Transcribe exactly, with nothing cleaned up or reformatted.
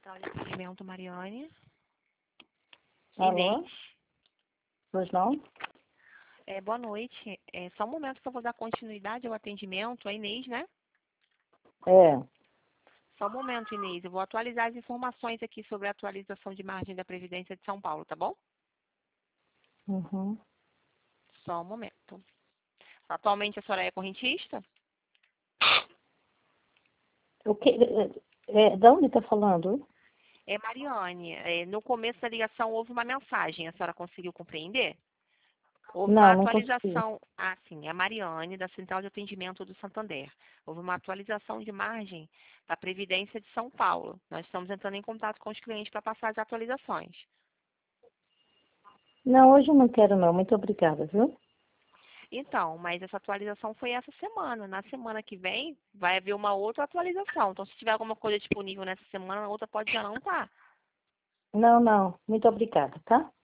Central de Atendimento, Mariane. Alô? Inês. Pois não? É, boa noite. É, só um momento que eu vou dar continuidade ao atendimento. A Inês, né? É. Só um momento, Inês. Eu vou atualizar as informações aqui sobre a atualização de margem da Previdência de São Paulo, tá bom? Uhum. Só um momento. Atualmente a senhora é correntista? O que, é, é, de onde está falando? É, Mariane. É, no começo da ligação houve uma mensagem. A senhora conseguiu compreender? Houve uma Não, não consegui. atualização, ah, sim, é a Mariane, da Central de Atendimento do Santander. Houve uma atualização de margem da Previdência de São Paulo. Nós estamos entrando em contato com os clientes para passar as atualizações. Não, hoje eu não quero não. Muito obrigada, viu? Então, mas essa atualização foi essa semana. Na semana que vem, vai haver uma outra atualização. Então, se tiver alguma coisa disponível nessa semana, a outra pode já não estar. Não, não. Muito obrigada, tá?